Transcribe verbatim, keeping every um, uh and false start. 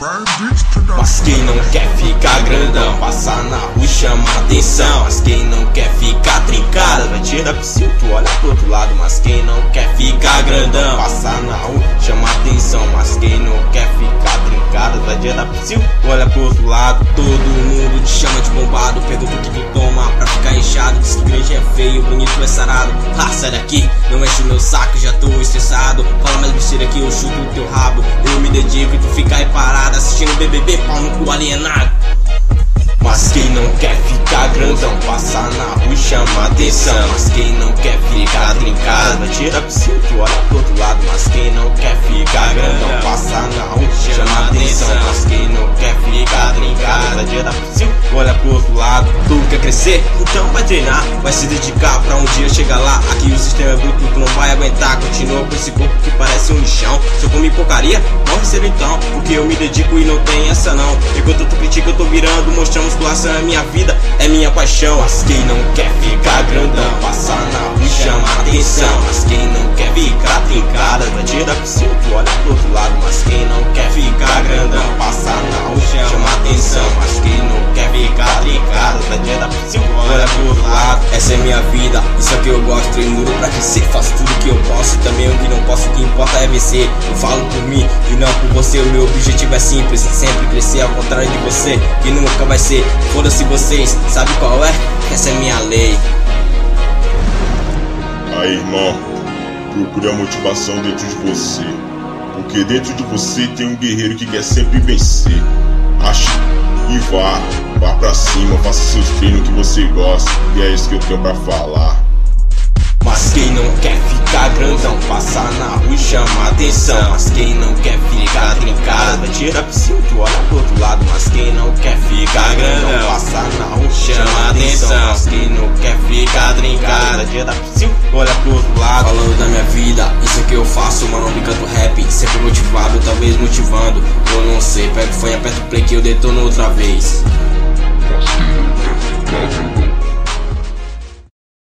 Mas quem não quer ficar grandão, passar na rua e chamar atenção. Mas quem não quer ficar trincado, vai tirar pro cinto, olha pro outro lado. Mas quem não quer ficar grandão, passar na rua, chamar atenção. Mas quem não quer ficar trincado, vai tirar pro cinto, olha pro outro lado. Todo mundo te chama de bombado, pergunta o que tu toma pra ficar inchado. Diz que igreja é feio, bonito é sarado. Ah, sai daqui, não enche o meu saco, já tô estressado. Fala mais besteira que eu chuto o teu rabo. Eu me dedico e tu fica aí parado assistindo B B B, pau no cu alienado. Mas quem não quer ficar grandão, passar na rua e chamar atenção. Mas quem não quer ficar trincado, tira pro cinto, olha pro outro lado. Mas quem não quer ficar grandão, passar na rua e chamar atenção. Mas quem não quer ficar trincado, tira pro cinto, olha pro outro lado. Tu quer crescer? Então vai treinar, vai se dedicar pra um dia chegar lá. Aqui o sistema é bruto, tu não vai aguentar. Continua com esse corpo que parece um lixão. Se eu comi porcaria, não recebo então, porque eu me dedico e não tem essa não. Enquanto tu critica eu tô virando, mostrando musculação é minha vida, é minha paixão. Mas quem não quer ficar grandão, passar na rua e chamar atenção. Mas quem não quer ficar trincado, vai tirar pro cinto, olha pro outro lado. Mas quem não quer ficar grandão, passar na rua e chamar atenção. Mas quem não quer ficar trincado, vai tirar pro cinto, olha pro outro lado. Essa é minha vida, isso é que eu gosto. Treino pra crescer, faço tudo que eu posso. Também o que não posso, o que importa é vencer. Eu falo por mim e não por você. O meu objetivo é simples, sempre crescer ao contrário de você, que nunca vai ser. Foda-se vocês, sabe qual é? Essa é minha lei. Aí, irmão, procure a motivação dentro de você, porque dentro de você tem um guerreiro que quer sempre vencer. Ache e vá, vá pra cima, faça seus treinos que você gosta. E é isso que eu tenho pra falar. Mas quem não quer ficar grandão, passar na rua e chamar atenção. Mas quem não quer ficar trincado, vai tirar pro cinto, olha pro outro lado. Mas quem não quer ficar grandão, passar na rua e chamar atenção. Mas quem não quer ficar trincado, vai tirar pro cinto, olha pro outro lado. Falando da minha vida, isso é que eu faço, mano, me canto rap, sempre motivado, talvez motivando. Eu não sei, pego fone, aperto play que eu detono outra vez. Mas quem não quer ficar grandão,